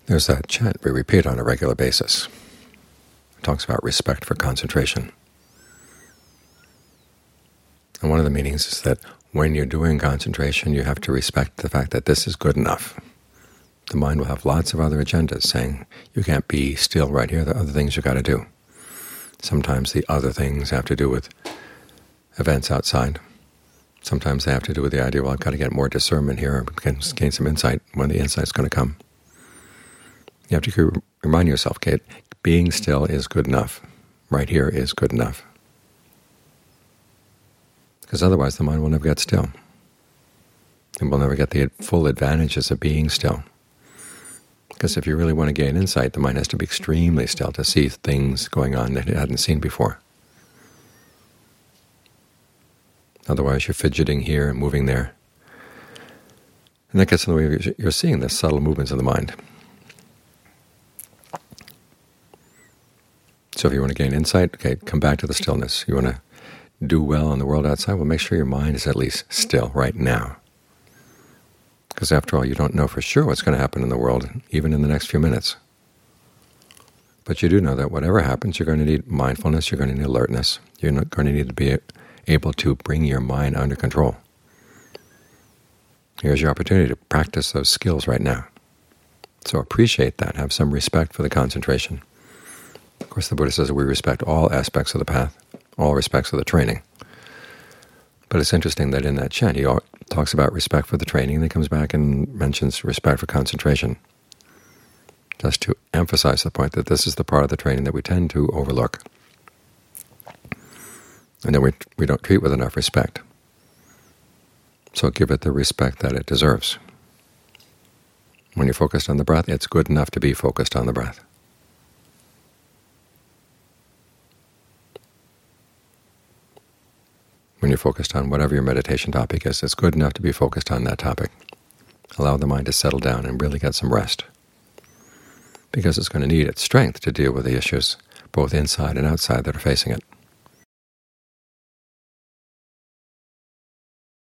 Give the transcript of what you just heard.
There's that chant we repeat on a regular basis. It talks about respect for concentration. And one of the meanings is that when you're doing concentration, you have to respect the fact that this is good enough. The mind will have lots of other agendas saying, you can't be still right here, there are other things you've got to do. Sometimes the other things have to do with events outside. Sometimes they have to do with the idea, well, I've got to get more discernment here, gain some insight when the insight's going to come. You have to remind yourself, Kate, being still is good enough. Right here is good enough. Because otherwise the mind will never get still. It will never get the full advantages of being still. Because if you really want to gain insight, the mind has to be extremely still to see things going on that it hadn't seen before. Otherwise you're fidgeting here and moving there. And that gets in the way of you're seeing the subtle movements of the mind. So if you want to gain insight, okay, come back to the stillness. You want to do well in the world outside, well, make sure your mind is at least still right now. Because after all, you don't know for sure what's going to happen in the world, even in the next few minutes. But you do know that whatever happens, you're going to need mindfulness, you're going to need alertness, you're going to need to be able to bring your mind under control. Here's your opportunity to practice those skills right now. So appreciate that, have some respect for the concentration. Of course, the Buddha says that we respect all aspects of the path, all respects of the training. But it's interesting that in that chant he talks about respect for the training, and then comes back and mentions respect for concentration, just to emphasize the point that this is the part of the training that we tend to overlook, and that we don't treat with enough respect. So give it the respect that it deserves. When you're focused on the breath, it's good enough to be focused on the breath. When you're focused on whatever your meditation topic is, it's good enough to be focused on that topic. Allow the mind to settle down and really get some rest, because it's going to need its strength to deal with the issues both inside and outside that are facing it.